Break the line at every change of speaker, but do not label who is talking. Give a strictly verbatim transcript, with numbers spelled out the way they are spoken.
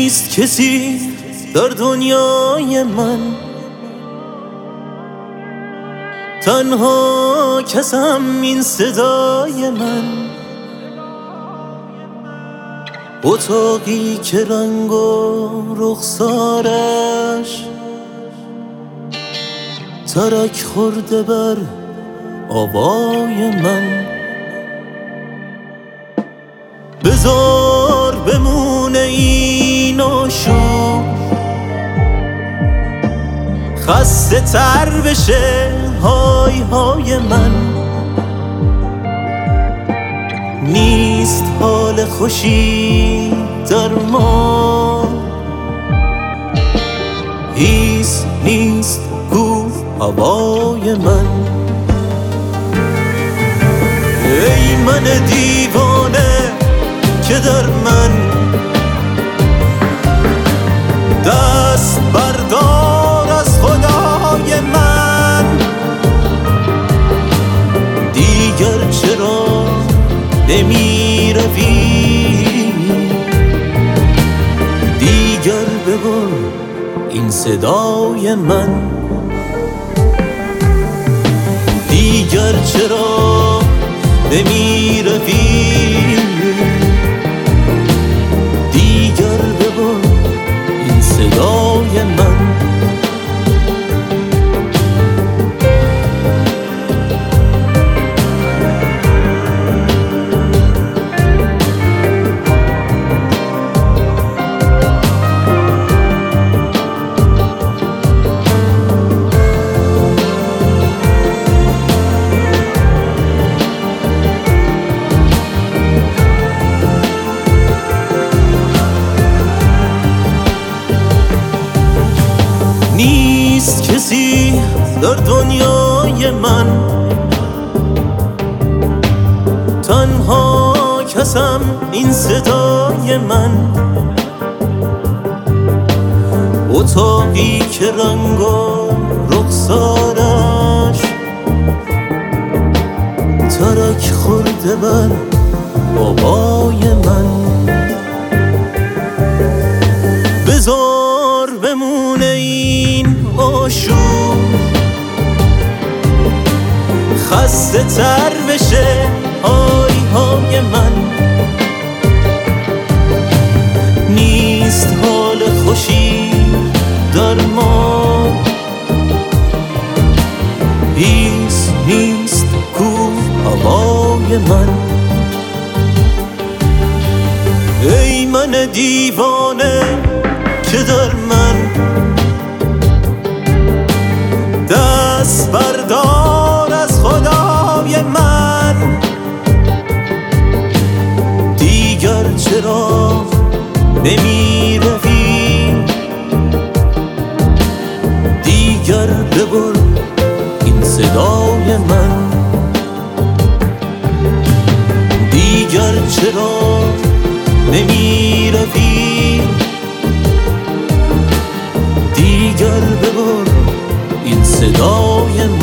نیست کسی در دنیای من، تنها کسم این صدای من. اتاقی که رنگ و رخسارش ترک خورده بر آوای من. بذار بمونه این آشوب، خسته تر بشه های های من. نیست حال خوشی در ما، هیچ نیست کو هوای من. ای من دیوانه که در من دست بردار از خدای من. دیگر چرا نمی روی، دیگر ببر این صدای من. دیگر چرا نمی روی، دیگر ببر این صدای من. نیست کسی در دنیای من، تنها کسم این صدای من. اتاقی که رنگ و رخسارش ترک خورده بر بابای من. بذار بمونه این آشوب، خسته تر بشه های های من. نیست حال خوشی در ما، هیچ نیست کو هوای من. ای من دیوانه که در من دست بردار از خدای من. دیگر چرا نمی روی، دیگر ببر این صدای من. دیگر چرا نمی روی، دیگر ببر این صدای من.